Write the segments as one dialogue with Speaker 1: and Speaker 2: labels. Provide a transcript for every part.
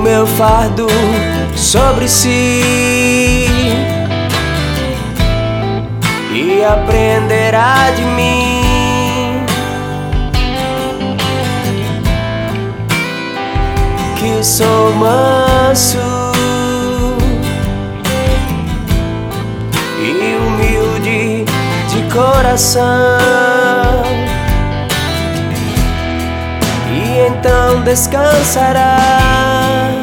Speaker 1: meu fardo sobre si e aprenderá de mim que sou manso e humilde de coração, e então descansará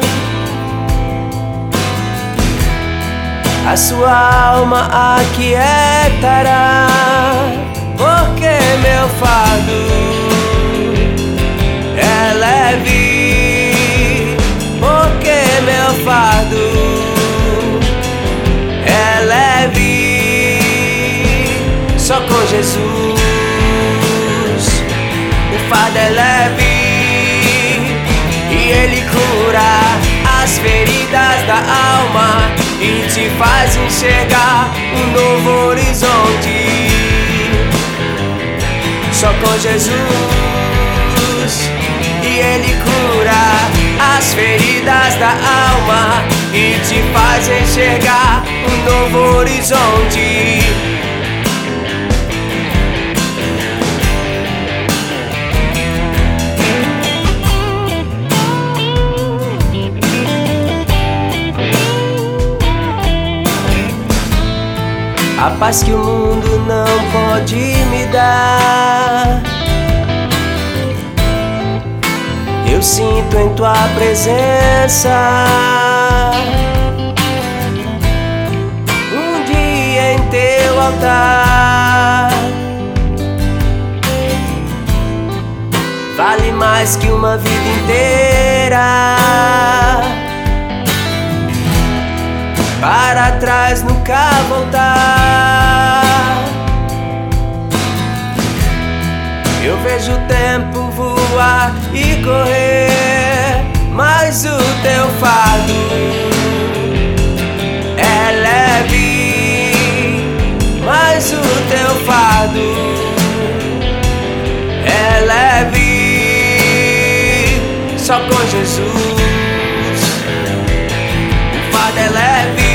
Speaker 1: a sua alma, aquietará, porque meu fardo é leve, porque meu fardo é leve. Só com Jesus o fardo é leve e Ele cura as feridas da alma e te faz enxergar um novo horizonte. Só com Jesus e Ele cura as feridas da alma e te faz enxergar um novo horizonte. A paz que o mundo não pode me dar, eu sinto em tua presença. Um dia em teu altar vale mais que uma vida inteira. Para trás nunca voltar. Eu vejo o tempo voar e correr, mas o teu fardo é leve, mas o teu fardo é leve. Só com Jesus o fardo é leve,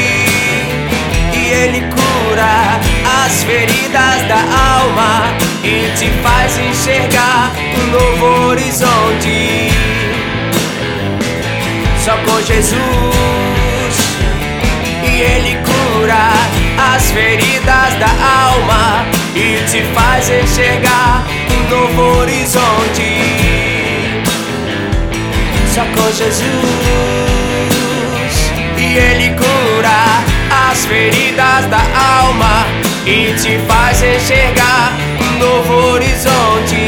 Speaker 1: Ele cura as feridas da alma e te faz enxergar um novo horizonte. Só com Jesus e Ele cura as feridas da alma e te faz enxergar um novo horizonte. Só com Jesus e Ele cura as feridas da alma e te faz enxergar um novo horizonte.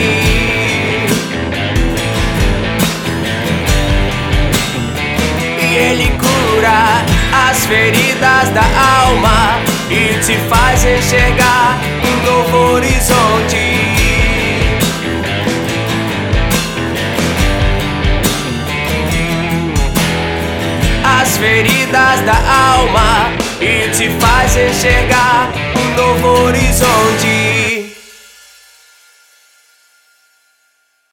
Speaker 1: E Ele cura as feridas da alma e te faz enxergar um novo horizonte. As feridas da alma e te faz enxergar um novo horizonte.